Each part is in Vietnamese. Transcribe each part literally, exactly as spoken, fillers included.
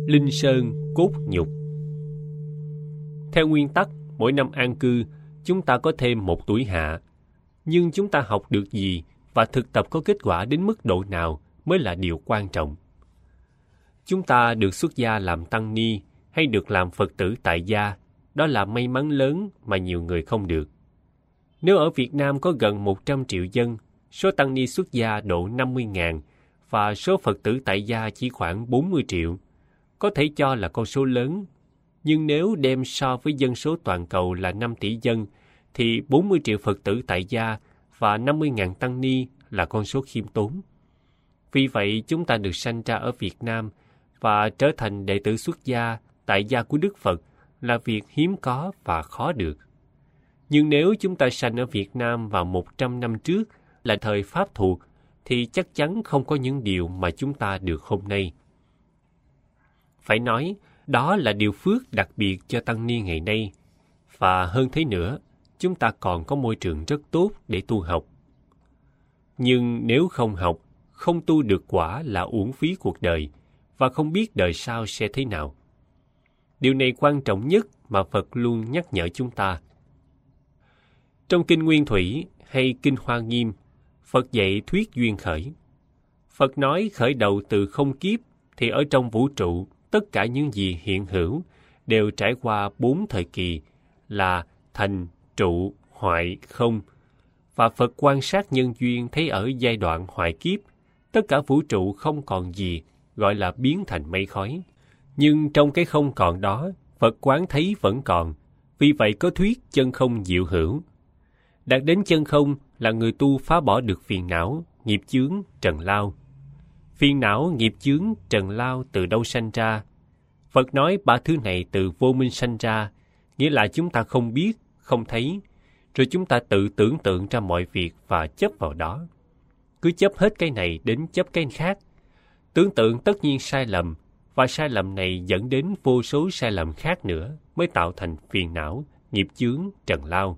Linh sơn cốt nhục. Theo nguyên tắc, mỗi năm an cư, chúng ta có thêm một tuổi hạ. Nhưng chúng ta học được gì và thực tập có kết quả đến mức độ nào mới là điều quan trọng. Chúng ta được xuất gia làm tăng ni hay được làm Phật tử tại gia, đó là may mắn lớn mà nhiều người không được. Nếu ở Việt Nam có gần một trăm triệu dân, số tăng ni xuất gia độ năm mươi nghìn và số Phật tử tại gia chỉ khoảng bốn mươi triệu, có thể cho là con số lớn. Nhưng nếu đem so với dân số toàn cầu là năm tỷ dân, thì bốn mươi triệu Phật tử tại gia và năm mươi nghìn tăng ni là con số khiêm tốn. Vì vậy, chúng ta được sanh ra ở Việt Nam và trở thành đệ tử xuất gia tại gia của Đức Phật là việc hiếm có và khó được. Nhưng nếu chúng ta sanh ở Việt Nam vào một trăm năm trước là thời Pháp thuộc, thì chắc chắn không có những điều mà chúng ta được hôm nay. Phải nói, đó là điều phước đặc biệt cho tăng ni ngày nay. Và hơn thế nữa, chúng ta còn có môi trường rất tốt để tu học. Nhưng nếu không học, không tu được quả là uổng phí cuộc đời, và không biết đời sau sẽ thế nào. Điều này quan trọng nhất mà Phật luôn nhắc nhở chúng ta. Trong Kinh Nguyên Thủy hay Kinh Hoa Nghiêm, Phật dạy thuyết duyên khởi. Phật nói khởi đầu từ không kiếp thì ở trong vũ trụ, tất cả những gì hiện hữu đều trải qua bốn thời kỳ là thành, trụ, hoại, không. Và Phật quan sát nhân duyên thấy ở giai đoạn hoại kiếp, tất cả vũ trụ không còn gì, gọi là biến thành mây khói. Nhưng trong cái không còn đó, Phật quán thấy vẫn còn, vì vậy có thuyết chân không diệu hữu. Đạt đến chân không là người tu phá bỏ được phiền não, nghiệp chướng, trần lao. Phiền não, nghiệp chướng, trần lao từ đâu sanh ra? Phật nói ba thứ này từ vô minh sanh ra, nghĩa là chúng ta không biết, không thấy, rồi chúng ta tự tưởng tượng ra mọi việc và chấp vào đó. Cứ chấp hết cái này đến chấp cái khác. Tưởng tượng tất nhiên sai lầm, và sai lầm này dẫn đến vô số sai lầm khác nữa mới tạo thành phiền não, nghiệp chướng, trần lao.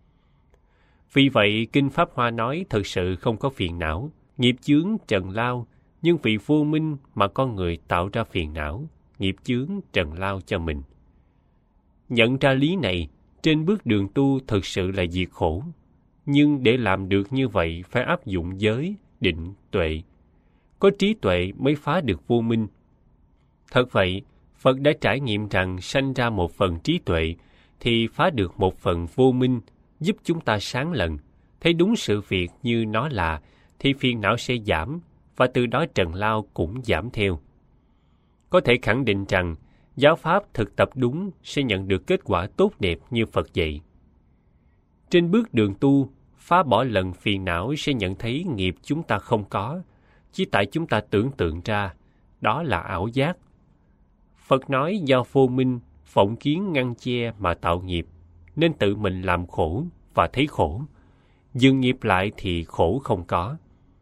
Vì vậy, Kinh Pháp Hoa nói thực sự không có phiền não, nghiệp chướng, trần lao, nhưng vì vô minh mà con người tạo ra phiền não, nghiệp chướng, trần lao cho mình. Nhận ra lý này, trên bước đường tu thực sự là diệt khổ. Nhưng để làm được như vậy phải áp dụng giới, định, tuệ. Có trí tuệ mới phá được vô minh. Thật vậy, Phật đã trải nghiệm rằng sanh ra một phần trí tuệ thì phá được một phần vô minh, giúp chúng ta sáng lần, thấy đúng sự việc như nó là, thì phiền não sẽ giảm, và từ đó trần lao cũng giảm theo. Có thể khẳng định rằng, giáo pháp thực tập đúng sẽ nhận được kết quả tốt đẹp như Phật dạy. Trên bước đường tu, phá bỏ lần phiền não sẽ nhận thấy nghiệp chúng ta không có, chỉ tại chúng ta tưởng tượng ra, đó là ảo giác. Phật nói do vô minh, vọng kiến ngăn che mà tạo nghiệp, nên tự mình làm khổ và thấy khổ. Dừng nghiệp lại thì khổ không có.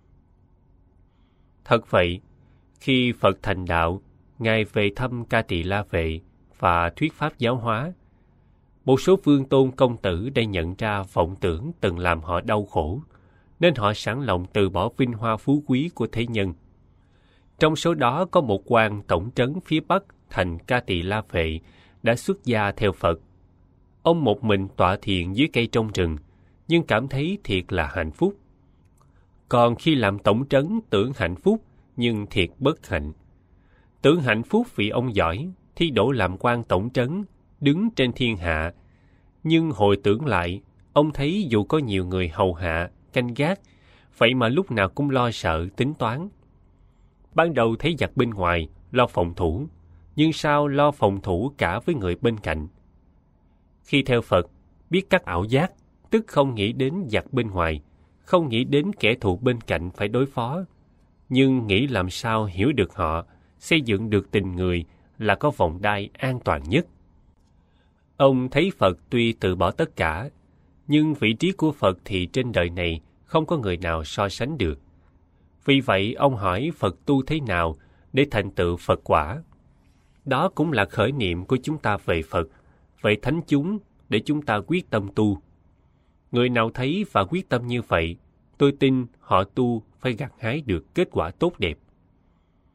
Thật vậy, khi Phật thành đạo, Ngài về thăm Ca Tỳ La Vệ và thuyết pháp giáo hóa, một số vương tôn công tử đã nhận ra vọng tưởng từng làm họ đau khổ, nên họ sẵn lòng từ bỏ vinh hoa phú quý của thế nhân. Trong số đó có một quan tổng trấn phía Bắc thành Ca Tỳ La Vệ đã xuất gia theo Phật. Ông một mình tọa thiền dưới cây trong rừng, nhưng cảm thấy thiệt là hạnh phúc. Còn khi làm tổng trấn tưởng hạnh phúc, nhưng thiệt bất hạnh. Tưởng hạnh phúc vì ông giỏi, thi đỗ làm quan tổng trấn, đứng trên thiên hạ. Nhưng hồi tưởng lại, ông thấy dù có nhiều người hầu hạ, canh gác, vậy mà lúc nào cũng lo sợ, tính toán. Ban đầu thấy giặc bên ngoài, lo phòng thủ, nhưng sao lo phòng thủ cả với người bên cạnh. Khi theo Phật, biết các ảo giác, tức không nghĩ đến giặc bên ngoài, không nghĩ đến kẻ thù bên cạnh phải đối phó, nhưng nghĩ làm sao hiểu được họ, xây dựng được tình người là có vòng đai an toàn nhất. Ông thấy Phật tuy từ bỏ tất cả, nhưng vị trí của Phật thì trên đời này không có người nào so sánh được. Vì vậy, ông hỏi Phật tu thế nào để thành tựu Phật quả. Đó cũng là khởi niệm của chúng ta về Phật, về thánh chúng để chúng ta quyết tâm tu. Người nào thấy và quyết tâm như vậy, tôi tin họ tu phải gặt hái được kết quả tốt đẹp.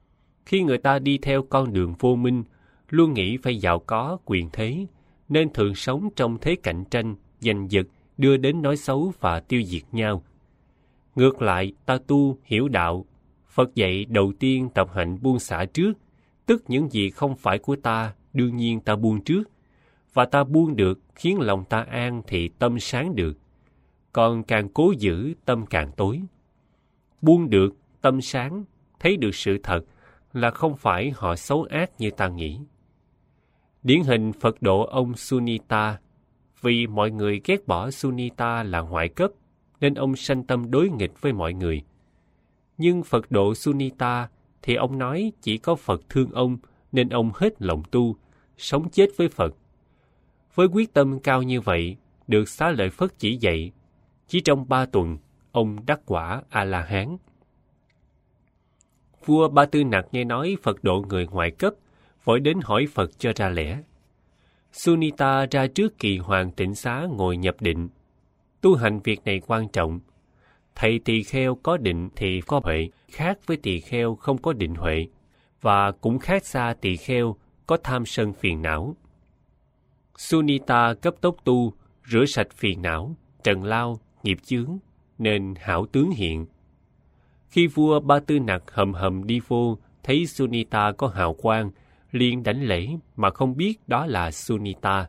Khi người ta đi theo con đường vô minh, luôn nghĩ phải giàu có, quyền thế, nên thường sống trong thế cạnh tranh, giành giật, đưa đến nói xấu và tiêu diệt nhau. Ngược lại, ta tu, hiểu đạo. Phật dạy đầu tiên tập hạnh buông xả trước, tức những gì không phải của ta, đương nhiên ta buông trước. Và ta buông được, khiến lòng ta an thì tâm sáng được. Còn càng cố giữ, tâm càng tối. Buông được, tâm sáng, thấy được sự thật là không phải họ xấu ác như ta nghĩ. Điển hình Phật độ ông Sunita. Vì mọi người ghét bỏ Sunita là ngoại cấp, nên ông sanh tâm đối nghịch với mọi người. Nhưng Phật độ Sunita thì ông nói chỉ có Phật thương ông, nên ông hết lòng tu, sống chết với Phật. Với quyết tâm cao như vậy, được Xá Lợi Phất chỉ dạy, chỉ trong ba tuần, ông đắc quả A-la-hán. Vua Ba Tư Nặc nghe nói Phật độ người ngoại cấp, vội đến hỏi Phật cho ra lẽ. Sunita ra trước Kỳ Hoàng Tịnh Xá ngồi nhập định. Tu hành việc này quan trọng. Thầy tỳ kheo có định thì có huệ, khác với tỳ kheo không có định huệ, và cũng khác xa tỳ kheo có tham sân phiền não. Sunita cấp tốc tu, rửa sạch phiền não, trần lao, nghiệp chướng, nên hảo tướng hiện. Khi vua Ba Tư Nặc hầm hầm đi vô, thấy Sunita có hào quang, liền đảnh lễ mà không biết đó là Sunita.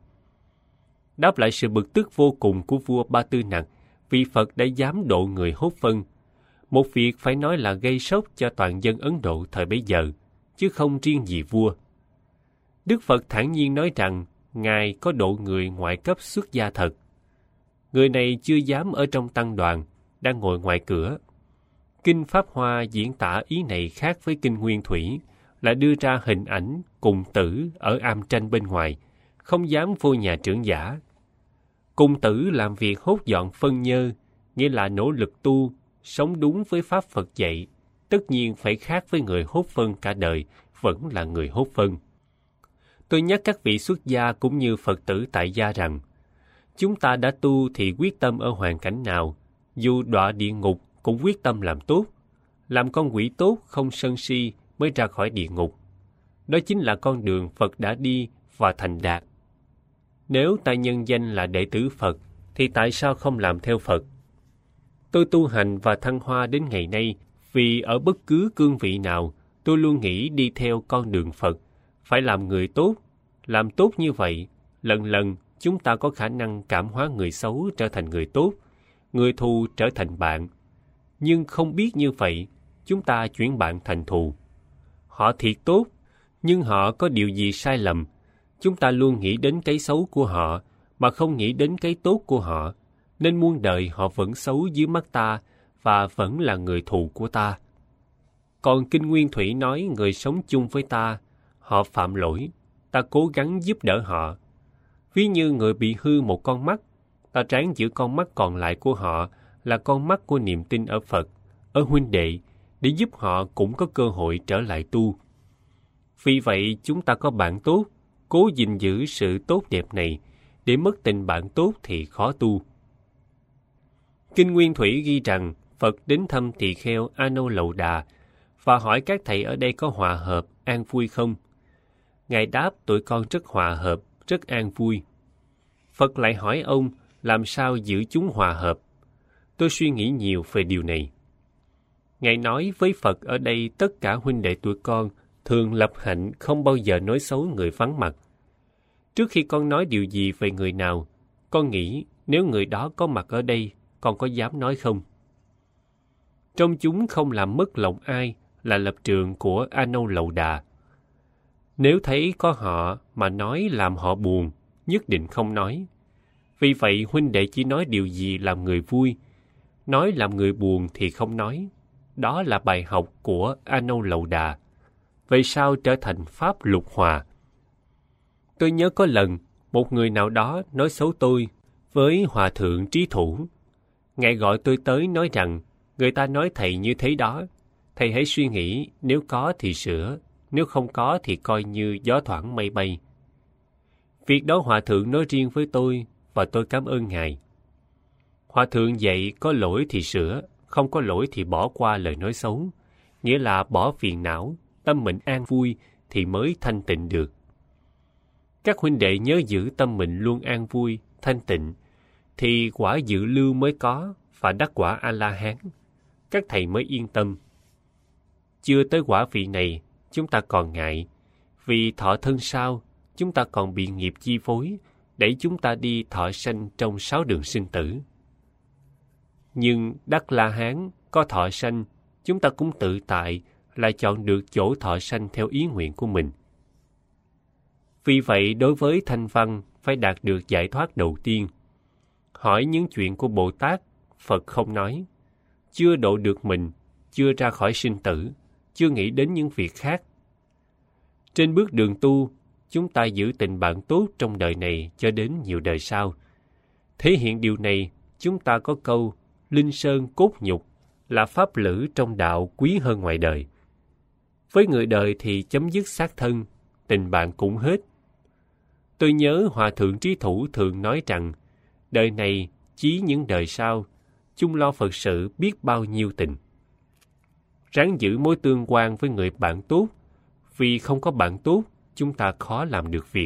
Đáp lại sự bực tức vô cùng của vua Ba Tư Nặc vì Phật đã dám độ người hốt phân. Một việc phải nói là gây sốc cho toàn dân Ấn Độ thời bấy giờ, chứ không riêng gì vua. Đức Phật thản nhiên nói rằng Ngài có độ người ngoại cấp xuất gia thật. Người này chưa dám ở trong tăng đoàn, đang ngồi ngoài cửa. Kinh Pháp Hoa diễn tả ý này khác với Kinh Nguyên Thủy, là đưa ra hình ảnh cùng tử ở am tranh bên ngoài, không dám vô nhà trưởng giả. Cùng tử làm việc hốt dọn phân nhơ, nghĩa là nỗ lực tu, sống đúng với Pháp Phật dạy, tất nhiên phải khác với người hốt phân cả đời, vẫn là người hốt phân. Tôi nhắc các vị xuất gia cũng như Phật tử tại gia rằng, chúng ta đã tu thì quyết tâm ở hoàn cảnh nào, dù đọa địa ngục cũng quyết tâm làm tốt, làm con quỷ tốt không sân si mới ra khỏi địa ngục. Đó chính là con đường Phật đã đi và thành đạt. Nếu ta nhân danh là đệ tử Phật, thì tại sao không làm theo Phật? Tôi tu hành và thăng hoa đến ngày nay vì ở bất cứ cương vị nào, tôi luôn nghĩ đi theo con đường Phật, phải làm người tốt. Làm tốt như vậy, lần lần chúng ta có khả năng cảm hóa người xấu trở thành người tốt, người thù trở thành bạn. Nhưng không biết như vậy, chúng ta chuyển bạn thành thù. Họ thiệt tốt, nhưng họ có điều gì sai lầm? Chúng ta luôn nghĩ đến cái xấu của họ, mà không nghĩ đến cái tốt của họ, nên muôn đời họ vẫn xấu dưới mắt ta và vẫn là người thù của ta. Còn Kinh Nguyên Thủy nói người sống chung với ta, họ phạm lỗi, ta cố gắng giúp đỡ họ. Ví như người bị hư một con mắt, ta ráng giữ con mắt còn lại của họ là con mắt của niềm tin ở Phật, ở huynh đệ, để giúp họ cũng có cơ hội trở lại tu. Vì vậy chúng ta có bạn tốt, cố gìn giữ sự tốt đẹp này, để mất tình bạn tốt thì khó tu. Kinh Nguyên Thủy ghi rằng Phật đến thăm tỳ kheo A Nâu Lậu Đà và hỏi các thầy ở đây có hòa hợp, an vui không? Ngài đáp tụi con rất hòa hợp, rất an vui. Phật lại hỏi ông làm sao giữ chúng hòa hợp. Tôi suy nghĩ nhiều về điều này. Ngài nói với Phật ở đây tất cả huynh đệ tụi con thường lập hạnh không bao giờ nói xấu người vắng mặt. Trước khi con nói điều gì về người nào, con nghĩ nếu người đó có mặt ở đây, con có dám nói không? Trong chúng không làm mất lòng ai là lập trường của A Nâu Lậu Đà. Nếu thấy có họ mà nói làm họ buồn, nhất định không nói. Vì vậy huynh đệ chỉ nói điều gì làm người vui, nói làm người buồn thì không nói. Đó là bài học của A Nâu Lậu Đà. Vậy sao trở thành pháp lục hòa? Tôi nhớ có lần, một người nào đó nói xấu tôi với Hòa Thượng Trí Thủ. Ngài gọi tôi tới nói rằng, người ta nói thầy như thế đó. Thầy hãy suy nghĩ, nếu có thì sửa, nếu không có thì coi như gió thoảng mây bay. Việc đó Hòa Thượng nói riêng với tôi, và tôi cảm ơn Ngài. Hòa Thượng dạy có lỗi thì sửa, không có lỗi thì bỏ qua lời nói xấu, nghĩa là bỏ phiền não, tâm mình an vui thì mới thanh tịnh được. Các huynh đệ nhớ giữ tâm mình luôn an vui, thanh tịnh, thì quả dự lưu mới có và đắc quả A-la-hán. Các thầy mới yên tâm. Chưa tới quả vị này, chúng ta còn ngại, vì thọ thân sau, chúng ta còn bị nghiệp chi phối, đẩy chúng ta đi thọ sanh trong sáu đường sinh tử. Nhưng đắc La-hán có thọ sanh, chúng ta cũng tự tại là chọn được chỗ thọ sanh theo ý nguyện của mình. Vì vậy, đối với thanh văn phải đạt được giải thoát đầu tiên. Hỏi những chuyện của Bồ Tát, Phật không nói. Chưa độ được mình, chưa ra khỏi sinh tử, chưa nghĩ đến những việc khác. Trên bước đường tu, chúng ta giữ tình bạn tốt trong đời này cho đến nhiều đời sau. Thể hiện điều này, chúng ta có câu linh sơn cốt nhục là pháp lữ trong đạo quý hơn ngoài đời. Với người đời thì chấm dứt xác thân, tình bạn cũng hết. Tôi nhớ Hòa Thượng Trí Thủ thường nói rằng, đời này chí những đời sau, chung lo Phật sự biết bao nhiêu tình. Ráng giữ mối tương quan với người bạn tốt, vì không có bạn tốt, chúng ta khó làm được việc.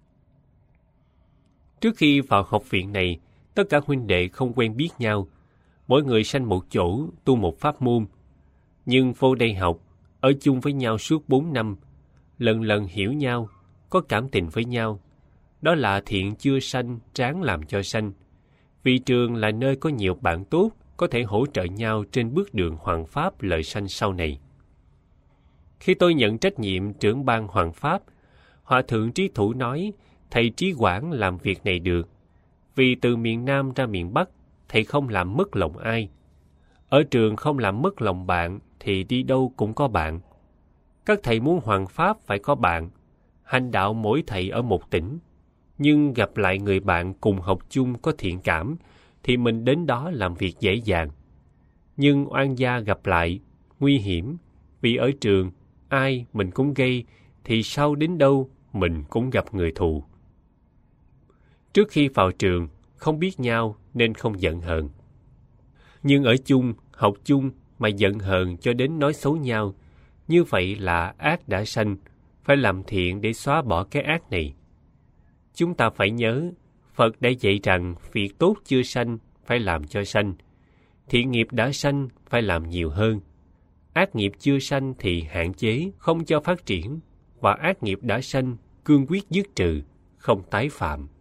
Trước khi vào học viện này, tất cả huynh đệ không quen biết nhau, mỗi người sanh một chỗ, tu một pháp môn. Nhưng vô đây học, ở chung với nhau suốt bốn năm, lần lần hiểu nhau, có cảm tình với nhau. Đó là thiện chưa sanh, ráng làm cho sanh. Vì trường là nơi có nhiều bạn tốt, có thể hỗ trợ nhau trên bước đường hoằng pháp lợi sanh sau này. Khi tôi nhận trách nhiệm trưởng ban hoằng pháp, Hòa Thượng Trí Thủ nói, thầy Trí Quảng làm việc này được. Vì từ miền Nam ra miền Bắc, thầy không làm mất lòng ai. Ở trường không làm mất lòng bạn, thì đi đâu cũng có bạn. Các thầy muốn hoằng pháp phải có bạn. Hành đạo mỗi thầy ở một tỉnh. Nhưng gặp lại người bạn cùng học chung có thiện cảm, thì mình đến đó làm việc dễ dàng. Nhưng oan gia gặp lại, nguy hiểm, vì ở trường, ai mình cũng gây, thì sau đến đâu mình cũng gặp người thù. Trước khi vào trường, không biết nhau nên không giận hờn. Nhưng ở chung, học chung mà giận hờn cho đến nói xấu nhau, như vậy là ác đã sanh, phải làm thiện để xóa bỏ cái ác này. Chúng ta phải nhớ, Phật đã dạy rằng việc tốt chưa sanh phải làm cho sanh, thiện nghiệp đã sanh phải làm nhiều hơn. Ác nghiệp chưa sanh thì hạn chế, không cho phát triển, và ác nghiệp đã sanh cương quyết dứt trừ, không tái phạm.